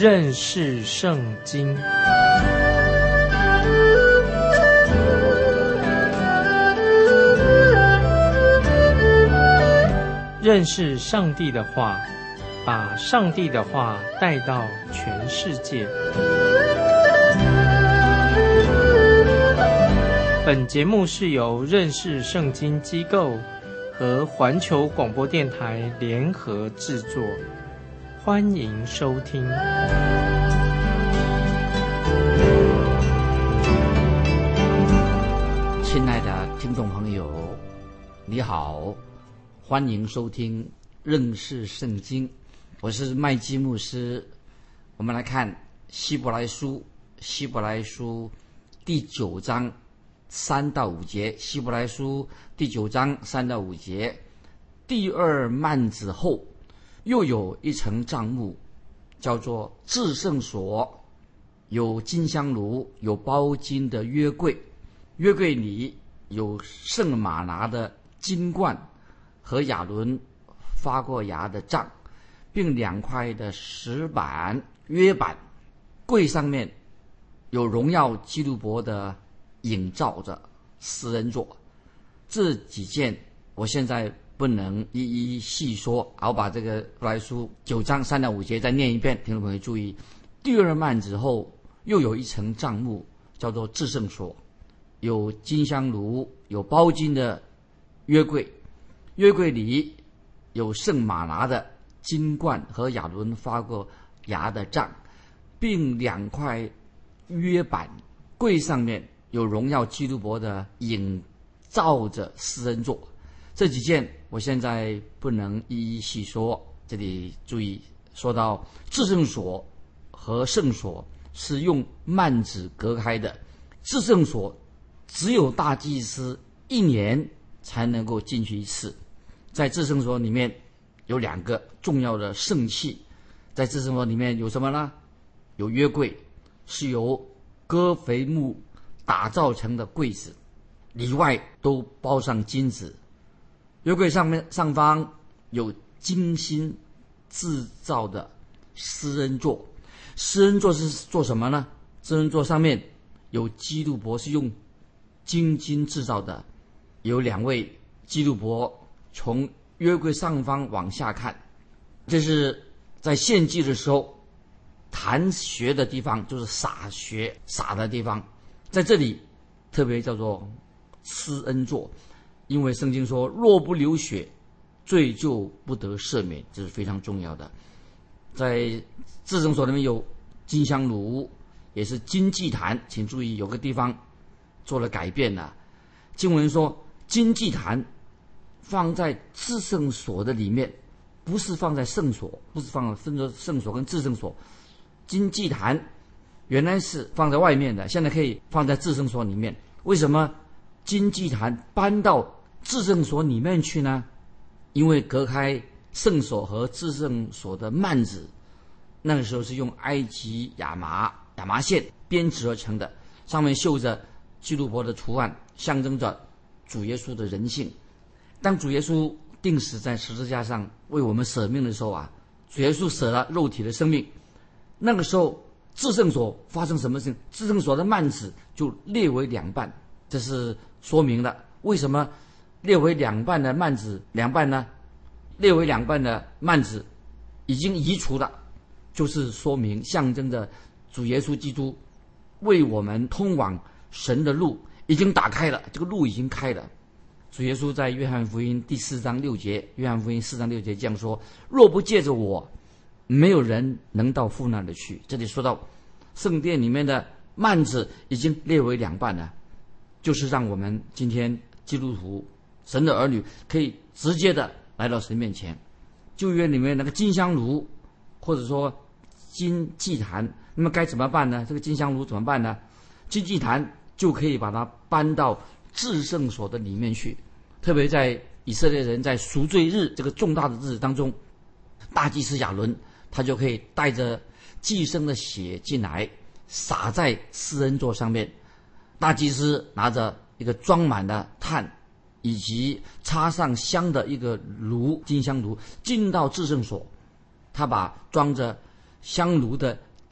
认识圣经。认识上帝的话，把上帝的话带到全世界。本节目是由认识圣经机构和环球广播电台联合制作，欢迎收听。 亲爱的听众朋友，你好，欢迎收听认识圣经，我是麦基牧师。我们来看希伯来书第9章3到5节。希伯来书第9章3到5节，第二幔子后又有一层帐幕，叫做至圣所，有金香炉，有包金的约柜，约柜里有圣玛拿的金冠和亚伦发过芽的杖，并2块的石板约板，柜上面有荣耀基督伯的影照着施恩座。这几件我现在不能一一细说，我把这个希伯来书9章3到5节再念一遍，听众朋友注意。第二幔子后又有一层帐幕，叫做至圣所，有金香炉，有包金的约柜，约柜里有圣玛拿的金冠和亚伦发过芽的杖，并2块约板，柜上面有荣耀基督伯的影照着施恩座。这几件我现在不能一一细说，这里注意说到至圣所和圣所是用幔子隔开的，至圣所只有大祭司1年才能够进去一次。在至圣所里面有2个重要的圣器，在至圣所里面有什么呢？有约柜，是由歌肥木打造成的柜子，里外都包上金子。约柜上方有精心制造的施恩座，施恩座是做什么呢？施恩座上面有基督伯，是用精金制造的，有2位基督伯从约柜上方往下看，这是在献祭的时候弹血的地方，就是洒血洒的地方，在这里特别叫做施恩座，因为圣经说若不流血，罪就不得赦免，这是非常重要的。在至圣所里面有金香炉，也是金祭坛，请注意有个地方做了改变了。经文说金祭坛放在至圣所的里面，不是放在圣所，不是放在圣所跟至圣所。金祭坛原来是放在外面的，现在可以放在至圣所里面。为什么金祭坛搬到至圣所里面去呢？因为隔开圣所和至圣所的幔子，那个时候是用埃及亚麻线编织而成的，上面绣着基督伯的图案，象征着主耶稣的人性。当主耶稣钉死在十字架上为我们舍命的时候主耶稣舍了肉体的生命，那个时候至圣所发生什么事情？至圣所的幔子就裂为2半，这是说明了为什么裂为2半的幔子2半呢？裂为2半的幔子已经移除了，就是说明象征着主耶稣基督为我们通往神的路已经打开了，这个路已经开了。主耶稣在约翰福音第4章6节，约翰福音4章6节这样说：若不借着我，没有人能到父那里去。这里说到圣殿里面的幔子已经裂为2半了，就是让我们今天基督徒神的儿女可以直接的来到神面前。旧约里面那个金香炉或者说金祭坛，那么该怎么办呢？这个金香炉怎么办呢？金祭坛就可以把它搬到至圣所的里面去，特别在以色列人在赎罪日这个重大的日子当中，大祭司亚伦他就可以带着祭牲的血进来，洒在施恩座上面。大祭司拿着一个装满了炭以及插上香的一个炉，金香炉，进到至圣所，他把装着香炉的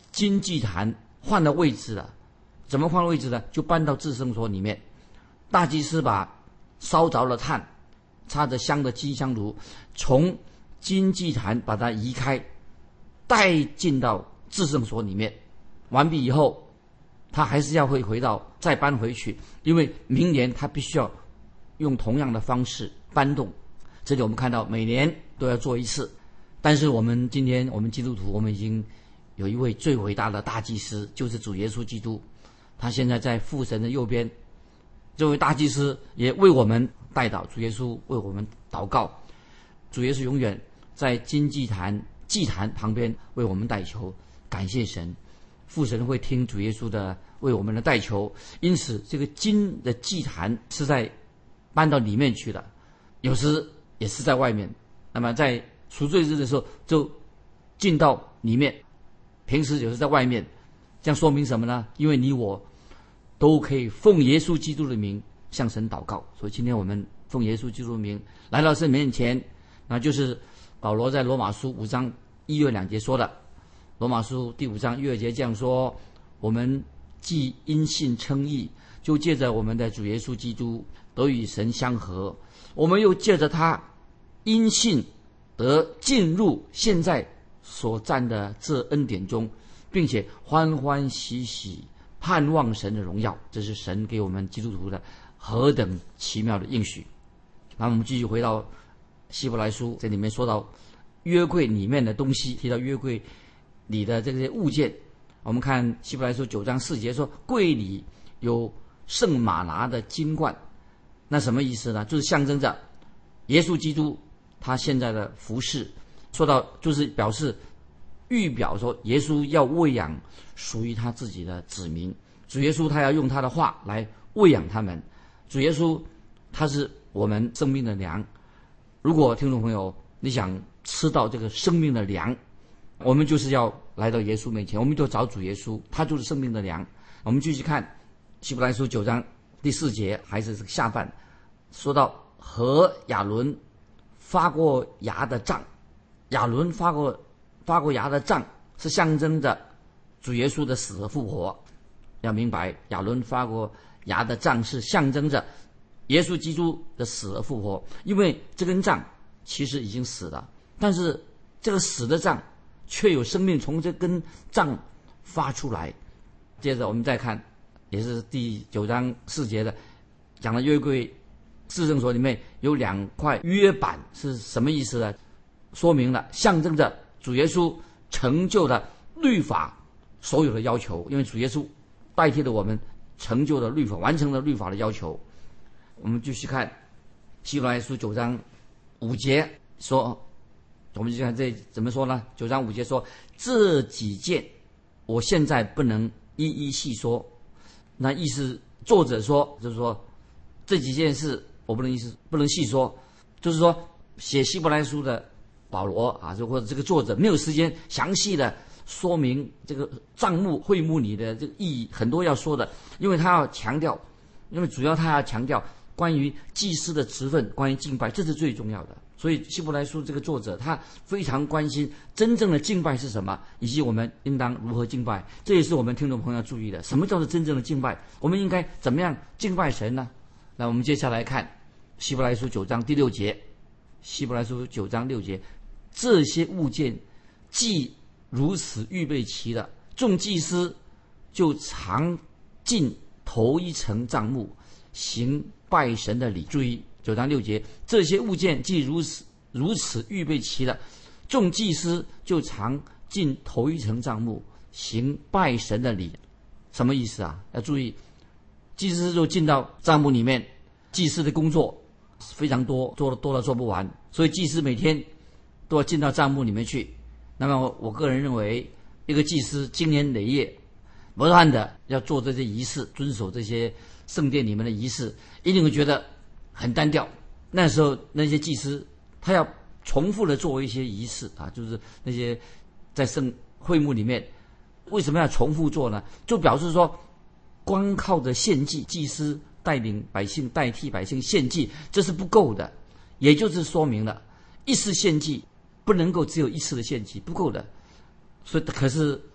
金祭坛换了位置了。怎么换位置呢？就搬到至圣所里面。大祭司把烧着了炭，插着香的金香炉，从金祭坛把它移开，带进到至圣所里面。完毕以后，他还是要回到再搬回去，因为明年他必须要用同样的方式搬动。这里我们看到每年都要做一次，但是今天我们基督徒，我们已经有一位最伟大的大祭司，就是主耶稣基督。他现在在父神的右边，这位大祭司也为我们代祷，主耶稣为我们祷告。主耶稣永远在金祭坛旁边为我们代求，感谢神。父神会听主耶稣的为我们的代求，因此这个金的祭坛是在搬到里面去的，有时也是在外面。那么在赎罪日的时候就进到里面，平时有时在外面。这样说明什么呢？因为你我都可以奉耶稣基督的名向神祷告，所以今天我们奉耶稣基督的名来到神面前，那就是保罗在罗马书5章1月2节说的。罗马书第5章1、2节这样说：我们既因信称义，就借着我们的主耶稣基督得与神相合，我们又借着他因信得进入现在所占的这恩典中，并且欢欢喜喜盼望神的荣耀。这是神给我们基督徒的何等奇妙的应许。那我们继续回到希伯来书，这里面说到约柜里面的东西，提到约柜里的这些物件。我们看希伯来书9章4节说，柜里有圣玛拿的金冠。那什么意思呢？就是象征着耶稣基督他现在的服事，说到就是表示预表说耶稣要喂养属于他自己的子民。主耶稣他要用他的话来喂养他们。主耶稣他是我们生命的粮。如果听众朋友你想吃到这个生命的粮，我们就是要来到耶稣面前，我们就找主耶稣，他就是生命的粮。我们继续看希伯来书9章第4节，还是下半，说到和亚伦发过芽的杖。亚伦发过芽的杖是象征着主耶稣的死和复活。要明白，亚伦发过芽的杖是象征着耶稣基督的死和复活。因为这根杖其实已经死了，但是这个死的杖却有生命从这根杖发出来。接着我们再看，也是第9章4节的，讲了约柜至圣所里面有2块约板，是什么意思呢？说明了象征着主耶稣成就了律法所有的要求，因为主耶稣代替了我们成就了律法，完成了律法的要求。我们继续看希伯来书9章5节说，我们就看这怎么说呢？9章5节说，这几件我现在不能一一细说。那意思作者说就是说这几件事我不能细说，就是说写希伯来书的保罗啊，或者这个作者没有时间详细的说明这个帐幕会幕里的这个意义，很多要说的，因为他要强调，因为主要他要强调关于祭司的职分，关于敬拜，这是最重要的。所以希伯来书这个作者他非常关心真正的敬拜是什么，以及我们应当如何敬拜。这也是我们听众朋友要注意的，什么叫做真正的敬拜，我们应该怎么样敬拜神呢？那我们接下来看希伯来书9章第6节。希伯来书9章6节，这些物件既如此预备齐了，众祭司就常进头一层帐幕，行拜神的礼。注意9章6节，这些物件既如此预备齐了，众祭司就常进头一层帐幕，行拜神的礼。什么意思啊？要注意，祭司就进到帐幕里面，祭司的工作非常多，多到做不完，所以祭司每天都要进到帐幕里面去。那么我个人认为，一个祭司经年累月不断的要做这些仪式，遵守这些圣殿里面的仪式，一定会觉得很单调。那时候那些祭司他要重复的做一些仪式啊，就是那些在圣会幕里面为什么要重复做呢？就表示说光靠着献祭，祭司带领百姓，代替百姓献祭，这是不够的。也就是说明了一次献祭不能够只有一次的献祭，不够的。所以可是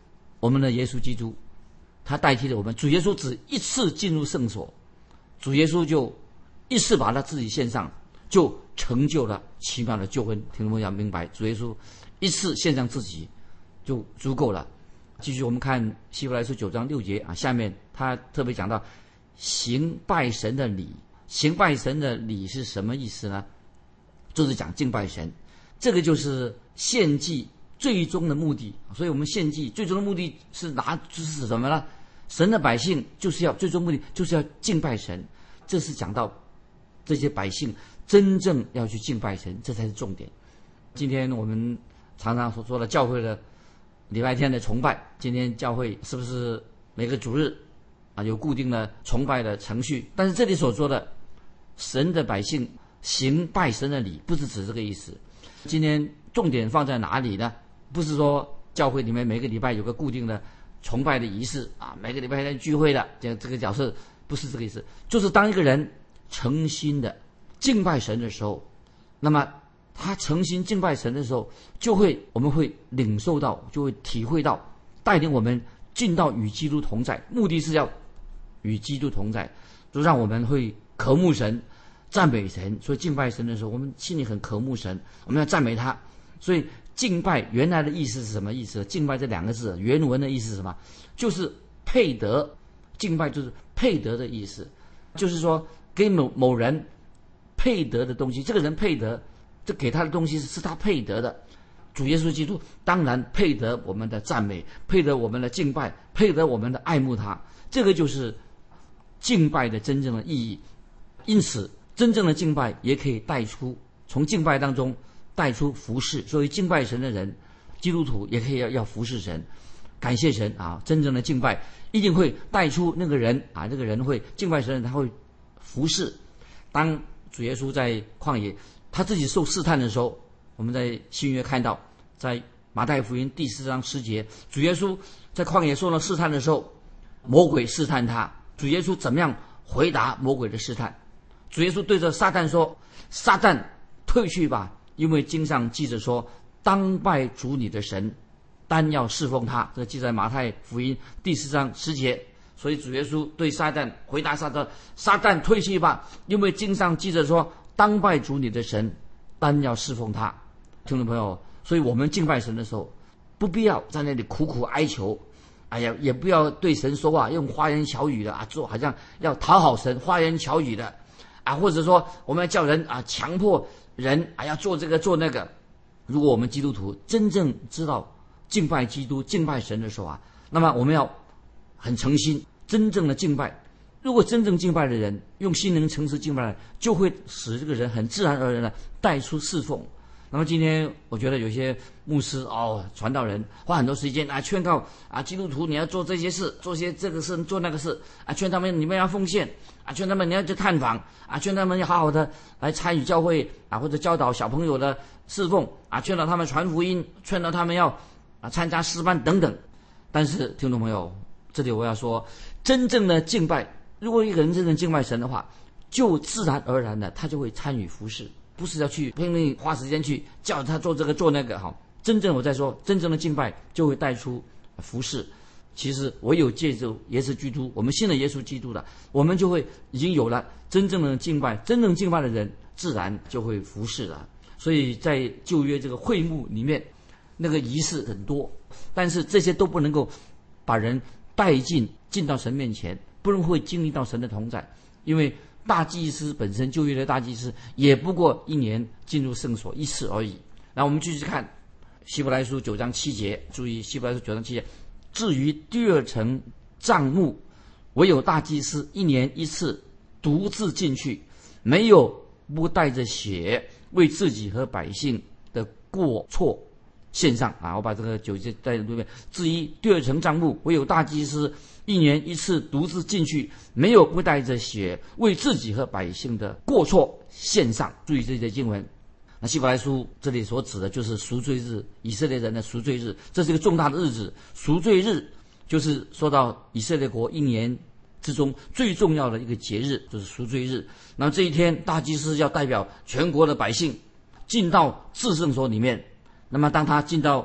我们的耶稣基督，他代替了我们。主耶稣只一次进入圣所，主耶稣就一次把他自己献上，就成就了奇妙的救恩。听众朋友要明白，主耶稣一次献上自己就足够了。继续我们看希伯来书9章6节下面他特别讲到行拜神的礼。行拜神的礼是什么意思呢？就是讲敬拜神，这个就是献祭最终的目的。所以我们献祭最终的目的就是什么呢？神的百姓就是要最终目的就是要敬拜神。这是讲到这些百姓真正要去敬拜神，这才是重点。今天我们常常所说的教会的礼拜天的崇拜，今天教会是不是每个主日有固定的崇拜的程序？但是这里所说的神的百姓行拜神的礼，不是指这个意思。今天重点放在哪里呢？不是说教会里面每个礼拜有个固定的崇拜的仪式每个礼拜天聚会的这个角色，不是这个意思。就是当一个人诚心的敬拜神的时候，那么他诚心敬拜神的时候，我们会领受到，就会体会到，带领我们进到与基督同在，目的是要与基督同在，就让我们会渴慕神、赞美神。所以敬拜神的时候，我们心里很渴慕神，我们要赞美他。所以敬拜原来的意思是什么意思？敬拜这两个字原文的意思是什么？就是配得。敬拜就是配得的意思，就是说给某人配得的东西，这个人配得，这给他的东西是他配得的。主耶稣基督当然配得我们的赞美，配得我们的敬拜，配得我们的爱慕他。这个就是敬拜的真正的意义。因此真正的敬拜也可以从敬拜当中带出服侍。所以敬拜神的人，基督徒也可以要服侍神，感谢神真正的敬拜一定会带出那个人这个人会敬拜神的人，他会服侍。当主耶稣在旷野他自己受试探的时候，我们在新约看到，在马太福音第4章10节，主耶稣在旷野受到试探的时候，魔鬼试探他，主耶稣怎么样回答魔鬼的试探？主耶稣对着撒旦说：撒旦退去吧，因为经上记着说，当拜主你的神，单要侍奉他。这个记在马太福音第4章10节。所以主耶稣对撒旦回答撒旦退去吧，因为经上记着说，当拜主你的神，单要侍奉他。听众朋友，所以我们敬拜神的时候，不必要在那里苦苦哀求，也不要对神说话用花言巧语的做好像要讨好神，花言巧语的或者说我们要叫人强迫人要做这个做那个。如果我们基督徒真正知道敬拜基督、敬拜神的时候那么我们要很诚心，真正的敬拜。如果真正敬拜的人用心灵诚实敬拜的人，就会使这个人很自然而然的带出侍奉。那么今天我觉得有些牧师传道人花很多时间劝告基督徒你要做这些事，做些这个事做那个事劝他们你们要奉献劝他们你要去探访劝他们要好好的来参与教会或者教导小朋友的侍奉劝导他们传福音，劝导他们要参加诗班等等。但是听众朋友，这里我要说，真正的敬拜，如果一个人真正敬拜神的话，就自然而然的他就会参与服侍，不是要去拼命花时间去叫他做这个做那个真正我在说，真正的敬拜就会带出服侍。其实唯有借助耶稣基督，我们信了耶稣基督的，我们就会已经有了真正的敬拜，真正敬拜的人自然就会服侍了。所以在旧约这个会幕里面，那个仪式很多，但是这些都不能够把人带进到神面前，不能会经历到神的同在。因为大祭司本身，旧约的大祭司也不过1年进入圣所一次而已。那我们继续看希伯来书9章7节，注意希伯来书9章7节，至于第二层帐幕，唯有大祭司1年1次独自进去，没有不带着血为自己和百姓的过错献上我把这个9节带在对面。至于第二层帐幕，唯有大祭司1年1次独自进去，没有不带着血为自己和百姓的过错献上。注意这些经文。那希伯来书这里所指的就是赎罪日，以色列人的赎罪日，这是一个重大的日子。赎罪日就是说到以色列国1年之中最重要的一个节日，就是赎罪日。那么这一天，大祭司要代表全国的百姓进到至圣所里面。那么当他进到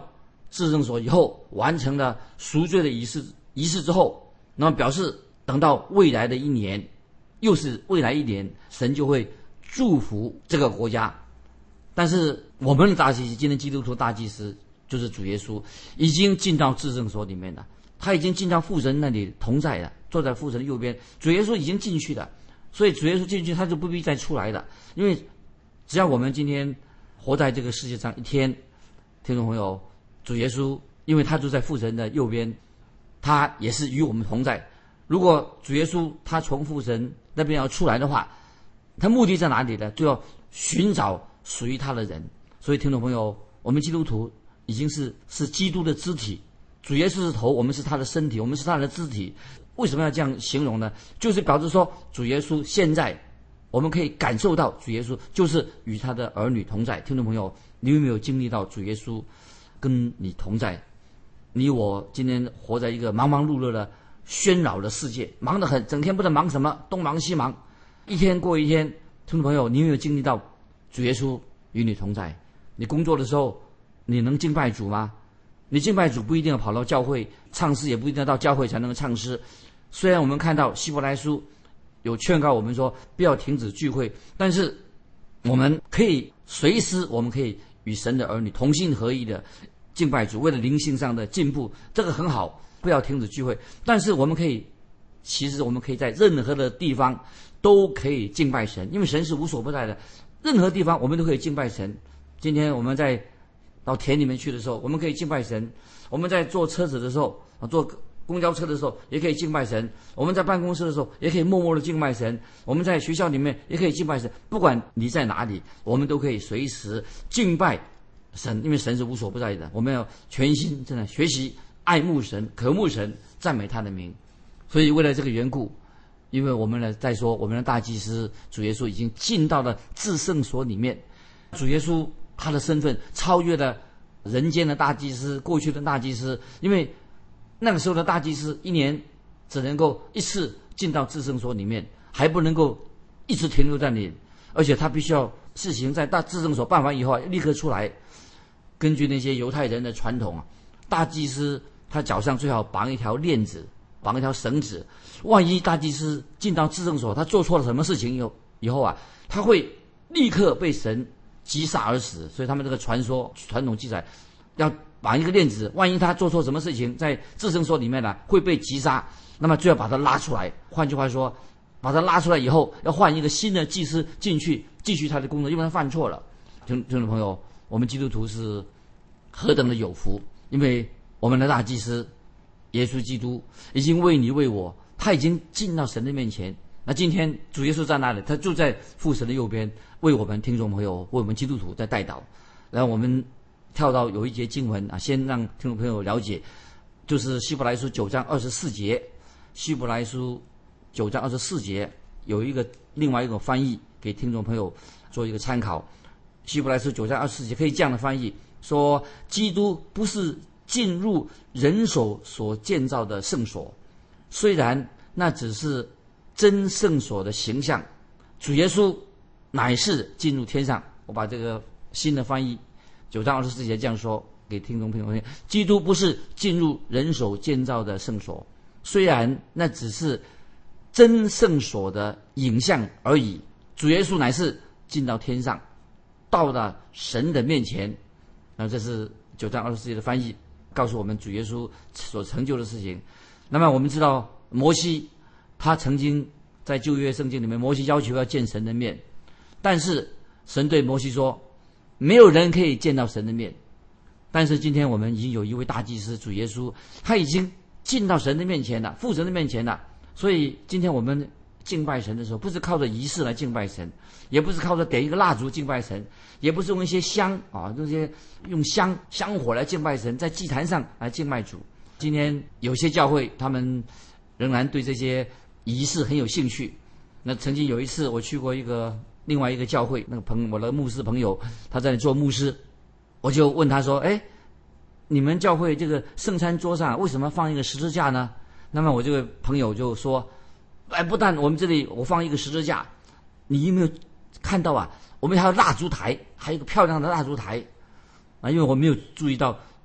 至圣所以后，完成了赎罪的仪式之后，那么表示等到未来的一年，又是未来一年，神就会祝福这个国家。但是我们的大祭司，今天基督徒大祭司就是主耶稣，已经进到至圣所里面了，他已经进到父神那里同在了，坐在父神的右边。主耶稣已经进去了，所以主耶稣进去，他就不必再出来了。因为只要我们今天活在这个世界上一天，听众朋友，主耶稣因为他就在父神的右边，他也是与我们同在。如果主耶稣他从父神那边要出来的话，他目的在哪里呢？就要寻找属于他的人。所以听众朋友，我们基督徒已经是基督的肢体，主耶稣是头，我们是他的身体，我们是他的肢体。为什么要这样形容呢？就是表示说，主耶稣现在我们可以感受到主耶稣就是与他的儿女同在。听众朋友，你有没有经历到主耶稣跟你同在？你我今天活在一个忙忙碌碌的喧扰的世界，忙得很，整天不知道忙什么，东忙西忙，一天过一天。听众朋友，你有没有经历到主耶稣与你同在？你工作的时候，你能敬拜主吗？你敬拜主不一定要跑到教会唱诗，也不一定要到教会才能够唱诗。虽然我们看到希伯来书有劝告我们说不要停止聚会，但是我们可以随时，我们可以与神的儿女同心合一的敬拜主，为了灵性上的进步，这个很好，不要停止聚会。但是我们可以，其实我们可以在任何的地方都可以敬拜神，因为神是无所不在的，任何地方我们都可以敬拜神。今天我们在到田里面去的时候，我们可以敬拜神；我们在坐车子的时候，坐公交车的时候也可以敬拜神；我们在办公室的时候也可以默默的敬拜神；我们在学校里面也可以敬拜神。不管你在哪里，我们都可以随时敬拜神，因为神是无所不在的。我们要全心真的学习爱慕神、渴慕神、赞美他的名。所以为了这个缘故，因为我们呢在说我们的大祭司主耶稣已经进到了至圣所里面，主耶稣他的身份超越了人间的大祭司，过去的大祭司，因为那个时候的大祭司一年只能够一次进到至圣所里面，还不能够一直停留在那里，而且他必须要事情在大至圣所办完以后立刻出来。根据那些犹太人的传统，大祭司他脚上最好绑一条链子，绑一条绳子，万一大祭司进到至圣所，他做错了什么事情以后他会立刻被神击杀而死。所以他们这个传统记载，要绑一个链子，万一他做错什么事情，在至圣所里面会被击杀，那么就要把他拉出来。换句话说，把他拉出来以后，要换一个新的祭司进去继续他的工作，因为他犯错了。听众朋友，我们基督徒是何等的有福，因为我们的大祭司耶稣基督已经为你为我，他已经进到神的面前。那今天主耶稣在哪里？他就在父神的右边，为我们听众朋友，为我们基督徒在代祷。然后我们跳到有一节经文先让听众朋友了解，就是希伯来书9章24节。希伯来书9章24节有另外一个翻译，给听众朋友做一个参考。希伯来书9章24节可以这样的翻译说：基督不是进入人手所建造的圣所，虽然那只是真圣所的形象，主耶稣乃是进入天上。我把这个新的翻译9章24节这样说给听众朋友听：基督不是进入人手建造的圣所，虽然那只是真圣所的影像而已，主耶稣乃是进到天上，到了神的面前。那这是9章24节的翻译，告诉我们主耶稣所成就的事情。那么我们知道摩西他曾经在旧约圣经里面，摩西要求要见神的面，但是神对摩西说没有人可以见到神的面。但是今天我们已经有一位大祭司主耶稣，他已经进到神的面前了，父神的面前了。所以今天我们敬拜神的时候，不是靠着仪式来敬拜神，也不是靠着点一个蜡烛敬拜神，也不是用一些香用香火来敬拜神，在祭坛上来敬拜主。今天有些教会他们仍然对这些仪式很有兴趣。那曾经有一次我去过另外一个教会，我的牧师朋友他在那做牧师，我就问他说：你们教会这个圣餐桌上为什么放一个十字架呢？那么我这个朋友就说：不但我们这里我放一个十字架，你有没有看到我们还有蜡烛台，还有一个漂亮的蜡烛台因为我没有注意到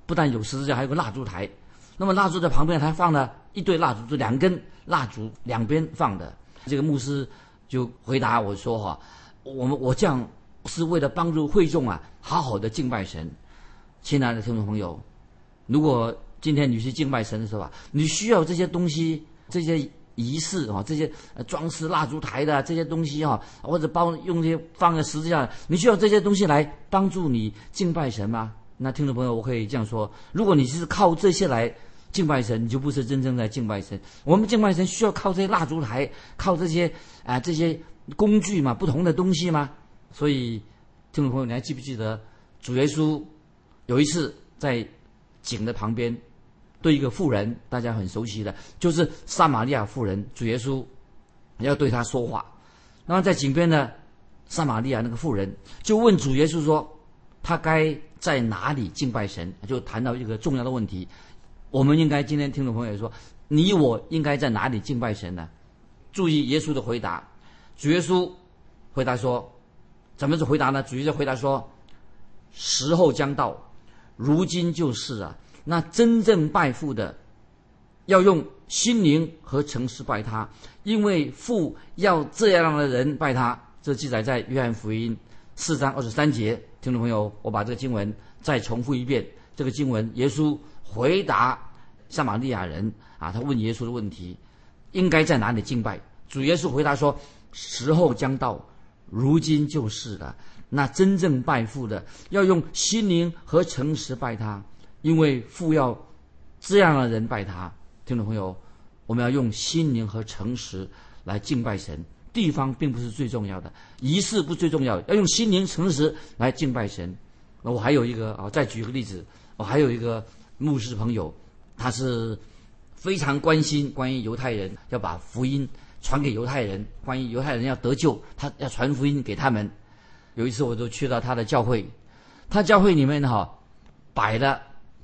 不但有十字架，还有个蜡烛台。那么蜡烛在旁边，他放了一对蜡烛，就2根蜡烛两边放的。这个牧师就回答我说：“我这样是为了帮助会众啊，好好的敬拜神。”亲爱的听众朋友，如果今天你去敬拜神的时候啊，你需要这些东西，这些仪式啊，这些装饰蜡烛台的这些东西啊，或者用这些放个十字架，你需要这些东西来帮助你敬拜神吗？那听众朋友，我可以这样说：如果你是靠这些来敬拜神，你就不是真正在敬拜神。我们敬拜神需要靠这些蜡烛台，靠这些工具嘛，不同的东西嘛。所以，听众朋友，你还记不记得主耶稣有一次在井的旁边，对一个妇人，大家很熟悉的，就是撒玛利亚妇人，主耶稣要对她说话。那么在井边的撒玛利亚那个妇人就问主耶稣说，他该在哪里敬拜神？就谈到一个重要的问题。我们应该今天听众朋友说，你我应该在哪里敬拜神呢？注意耶稣的回答。主耶稣回答说，怎么是回答呢？主耶稣回答说，时候将到，如今就是啊。那真正拜父的，要用心灵和诚实拜他，因为父要这样的人拜他。这记载在约翰福音4章23节。听众朋友，我把这个经文再重复一遍。这个经文，耶稣回答撒玛利亚人啊，他问耶稣的问题，应该在哪里敬拜？主耶稣回答说，时候将到，如今就是了。那真正拜父的，要用心灵和诚实拜他，因为父要这样的人拜他。听众朋友，我们要用心灵和诚实来敬拜神。地方并不是最重要的，仪式不最重要的，要用心灵诚实来敬拜神。我还有一个再举个例子，我还有一个牧师朋友，他是非常关心关于犹太人，要把福音传给犹太人，关于犹太人要得救，他要传福音给他们。有一次我就去到他的教会，他教会里面摆了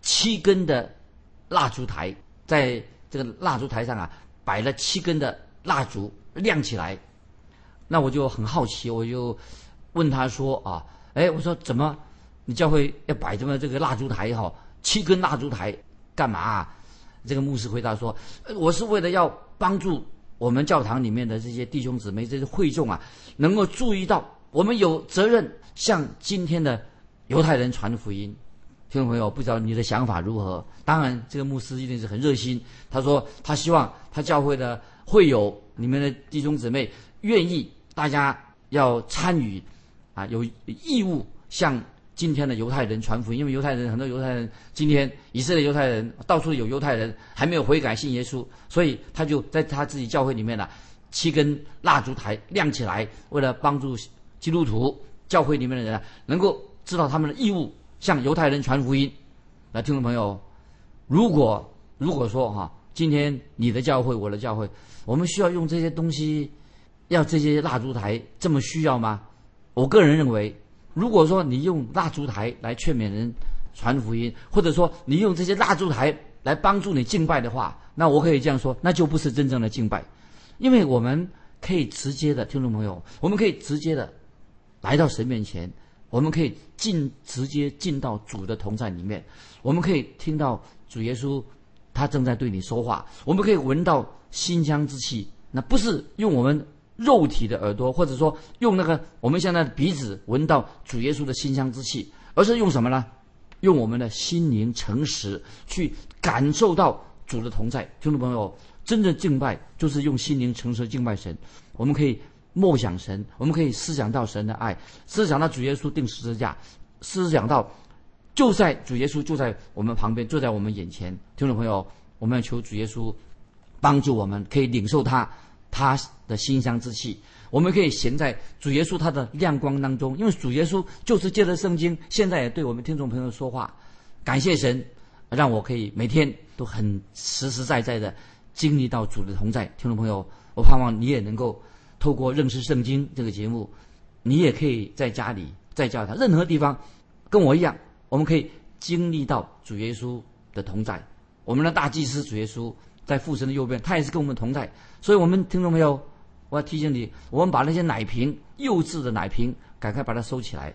7根的蜡烛台，在这个蜡烛台上摆了7根的蜡烛亮起来。那我就很好奇，我就问他说我说怎么你教会要摆这么这个蜡烛台7根蜡烛台干嘛这个牧师回答说，我是为了要帮助我们教堂里面的这些弟兄姊妹，这些会众能够注意到我们有责任向今天的犹太人传福音。听众朋友，不知道你的想法如何？当然这个牧师一定是很热心，他说他希望他教会的会友里面的弟兄姊妹愿意大家要参与有义务向今天的犹太人传福音。因为很多犹太人，今天以色列犹太人到处有犹太人还没有悔改信耶稣，所以他就在他自己教会里面7根蜡烛台亮起来，为了帮助基督徒教会里面的人能够知道他们的义务，向犹太人传福音。那听众朋友，如果说今天你的教会我的教会，我们需要用这些东西，要这些蜡烛台这么需要吗？我个人认为，如果说你用蜡烛台来劝勉人传福音，或者说你用这些蜡烛台来帮助你敬拜的话，那我可以这样说，那就不是真正的敬拜。因为我们可以直接的，听众朋友，我们可以直接的来到神面前，我们可以直接进到主的同在里面，我们可以听到主耶稣他正在对你说话，我们可以闻到馨香之气。那不是用我们肉体的耳朵，或者说用我们现在的鼻子闻到主耶稣的馨香之气，而是用什么呢？用我们的心灵诚实去感受到主的同在。听众朋友，真正敬拜就是用心灵诚实敬拜神。我们可以默想神，我们可以思想到神的爱，思想到主耶稣钉十字架，思想到主耶稣就在我们旁边，就在我们眼前。听众朋友，我们要求主耶稣帮助我们，可以领受他的馨香之气，我们可以行在主耶稣他的亮光当中。因为主耶稣就是借着圣经，现在也对我们听众朋友说话。感谢神，让我可以每天都很实实在在的经历到主的同在。听众朋友，我盼望你也能够透过认识圣经这个节目，你也可以在家里在教堂任何地方跟我一样，我们可以经历到主耶稣的同在。我们的大祭司主耶稣在父神的右边，他也是跟我们同在。所以我们听众朋友，我要提醒你，我们把那些奶瓶，幼稚的奶瓶赶快把它收起来，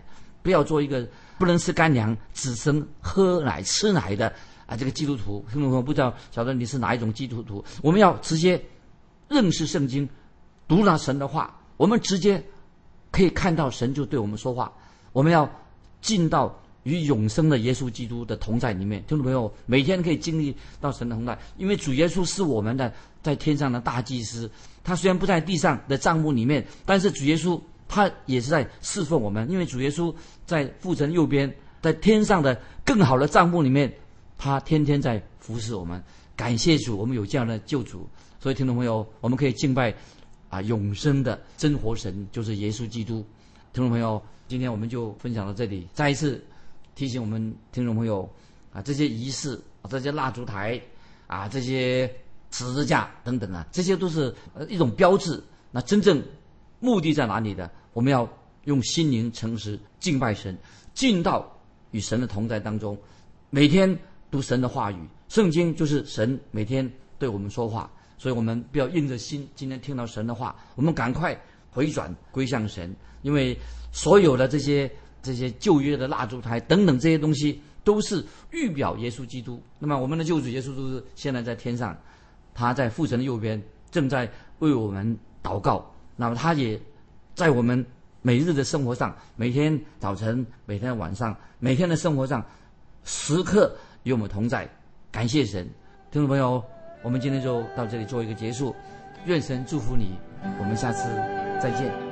不要做一个不能吃干粮只生喝奶吃奶的这个基督徒。听众朋友，不知道晓得你是哪一种基督徒？我们要直接认识圣经，读了神的话，我们直接可以看到神就对我们说话。我们要进到与永生的耶稣基督的同在里面。听众朋友，每天可以经历到神的同在，因为主耶稣是我们的在天上的大祭司。他虽然不在地上的帐幕里面，但是主耶稣他也是在侍奉我们，因为主耶稣在父神右边，在天上的更好的帐幕里面，他天天在服侍我们。感谢主，我们有这样的救主。所以听众朋友，我们可以敬拜永生的真活神，就是耶稣基督。听众朋友，今天我们就分享到这里。再一次提醒我们听众朋友这些仪式这些蜡烛台这些十字架等等这些都是一种标志。那真正目的在哪里的？我们要用心灵诚实敬拜神，进到与神的同在当中，每天读神的话语。圣经就是神每天对我们说话，所以我们不要硬着心，今天听到神的话，我们赶快回转归向神。因为所有的这些旧约的蜡烛台等等这些东西都是预表耶稣基督。那么我们的救主耶稣基督现在在天上，他在父神的右边，正在为我们祷告。那么他也在我们每日的生活上，每天早晨，每天晚上，每天的生活上，时刻与我们同在。感谢神。听众朋友，我们今天就到这里做一个结束，愿神祝福你，我们下次再见。